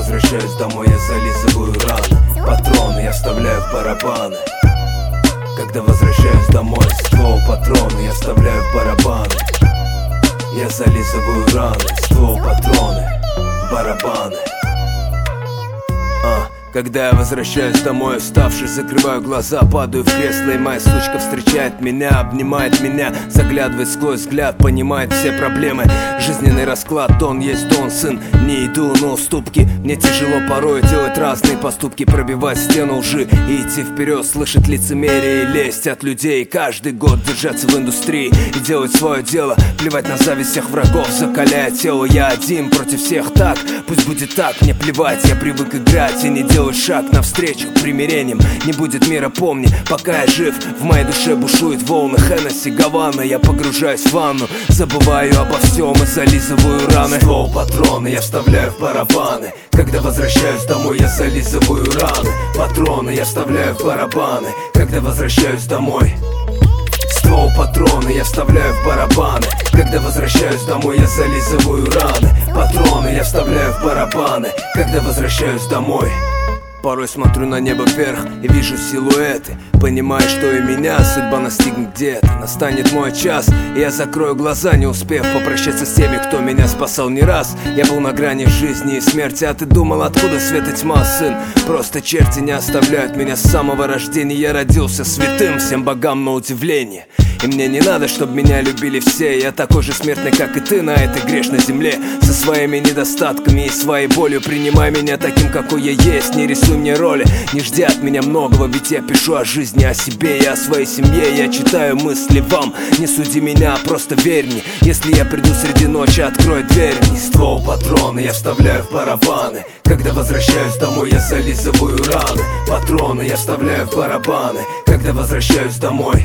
возвращаюсь домой, я зализываю раны. Патроны я вставляю в барабаны. Когда возвращаюсь домой, ствол, патроны я вставляю в барабаны. Я зализываю раны, ствол, патроны, барабаны. Когда я возвращаюсь домой, уставший, закрываю глаза, падаю в кресло, и моя сучка встречает меня, обнимает меня, заглядывает сквозь взгляд, понимает все проблемы. Жизненный расклад, он есть дон, сын, не иду на уступки. Мне тяжело порой делать разные поступки, пробивать стену лжи и идти вперед, слышать лицемерие и лесть от людей. Каждый год держаться в индустрии и делать свое дело, плевать на зависть всех врагов, закаляя тело. Я один против всех, так, пусть будет так, мне плевать, я привык играть и не делать шаг навстречу примирением. Не будет мира, помни, пока я жив, в моей душе бушуют волны Хеннесси, Гавана. Я погружаюсь в ванну, забываю обо всем и зализываю раны. Ствол, патроны я вставляю в барабаны. Когда возвращаюсь домой, я зализываю раны. Патроны я вставляю в барабаны. Когда возвращаюсь домой, ствол, патроны я вставляю в барабаны. Когда возвращаюсь домой, я зализываю раны. Патроны я вставляю в барабаны. Когда возвращаюсь домой, порой смотрю на небо вверх и вижу силуэты, понимаю, что и меня судьба настигнет где-то. Настанет мой час, и я закрою глаза, не успев попрощаться с теми, кто меня спасал не раз. Я был на грани жизни и смерти, а ты думал, откуда свет и тьма, сын? Просто черти не оставляют меня с самого рождения. Я родился святым, всем богам на удивление. И мне не надо, чтобы меня любили все. Я такой же смертный, как и ты на этой грешной земле, со своими недостатками и своей болью. Принимай меня таким, какой я есть, не рисуй мне роли, не жди от меня многого, ведь я пишу о жизни, о себе и о своей семье. Я читаю мысли вам, не суди меня, просто верь мне. Если я приду среди ночи, открой дверь мне. Ствол, патроны я вставляю в барабаны. Когда возвращаюсь домой, я зализываю раны. Патроны я вставляю в барабаны. Когда возвращаюсь домой,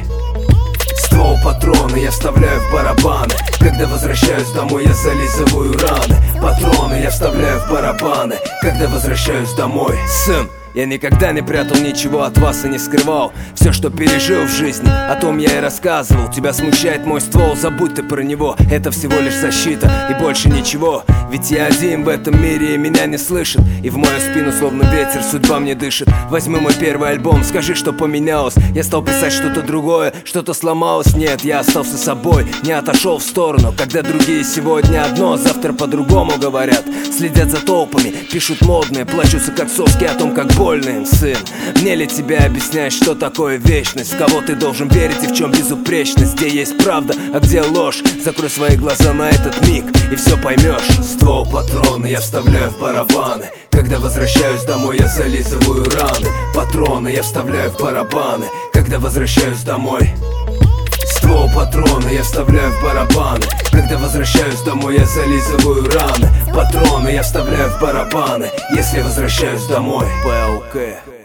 ствол, патроны я вставляю в барабаны. Когда возвращаюсь домой, я зализываю раны. Патроны я вставляю в барабаны. Когда возвращаюсь домой, сын, я никогда не прятал ничего от вас и не скрывал. Все, что пережил в жизни, о том я и рассказывал. Тебя смущает мой ствол, забудь ты про него. Это всего лишь защита и больше ничего. Ведь я один в этом мире и меня не слышат. И в мою спину словно ветер судьба мне дышит. Возьми мой первый альбом, скажи, что поменялось. Я стал писать что-то другое, что-то сломалось. Нет, я остался собой, не отошел в сторону. Когда другие сегодня одно, завтра по-другому говорят. Следят за толпами, пишут модные, плачутся как соски о том, как больно им, сын. Мне ли тебе объяснять, что такое вечность? В кого ты должен верить и в чем безупречность? Где есть правда, а где ложь? Закрой свои глаза на этот миг и все поймешь. Ствол, патроны я вставляю в барабаны. Когда возвращаюсь домой, я зализываю раны. Патроны я вставляю в барабаны. Когда возвращаюсь домой, ствол, патроны я вставляю в барабаны. Когда возвращаюсь домой, я зализываю раны. Патроны я вставляю в барабаны. Если возвращаюсь домой, ПЛК.